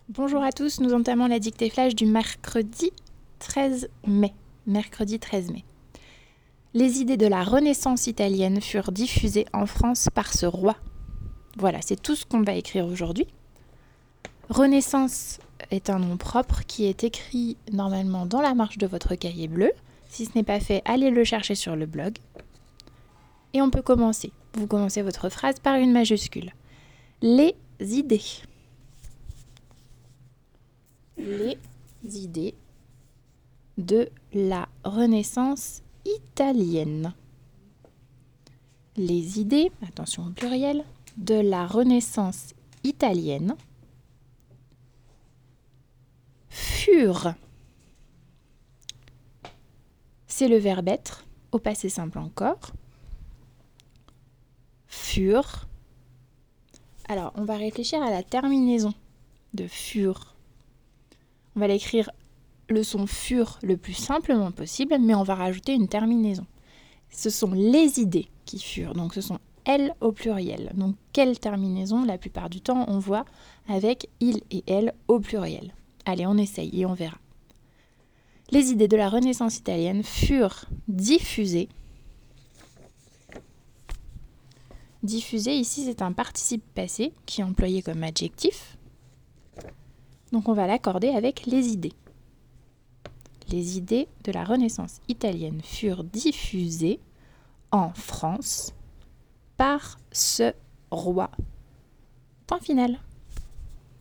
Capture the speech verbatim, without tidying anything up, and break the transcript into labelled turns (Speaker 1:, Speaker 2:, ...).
Speaker 1: Bonjour à tous, nous entamons la dictée flash du mercredi treize mai. Mercredi treize mai. Les idées de la Renaissance italienne furent diffusées en France par ce roi. Voilà, c'est tout ce qu'on va écrire aujourd'hui. Renaissance est un nom propre qui est écrit normalement dans la marge de votre cahier bleu. Si ce n'est pas fait, allez le chercher sur le blog. Et on peut commencer. Vous commencez votre phrase par une majuscule. Les idées. Les idées de la Renaissance italienne. Les idées, attention au pluriel, de la Renaissance italienne furent. C'est le verbe être, au passé simple encore. Furent. Alors, on va réfléchir à la terminaison de furent. On va l'écrire le son furent le plus simplement possible, mais on va rajouter une terminaison. Ce sont les idées qui furent, donc ce sont elles au pluriel. Donc quelle terminaison? La plupart du temps, on voit avec il et elle au pluriel. Allez, on essaye et on verra. Les idées de la Renaissance italienne furent diffusées. Diffusées, ici, c'est un participe passé qui est employé comme adjectif. Donc on va l'accorder avec les idées. Les idées de la Renaissance italienne furent diffusées en France par ce roi. Point final.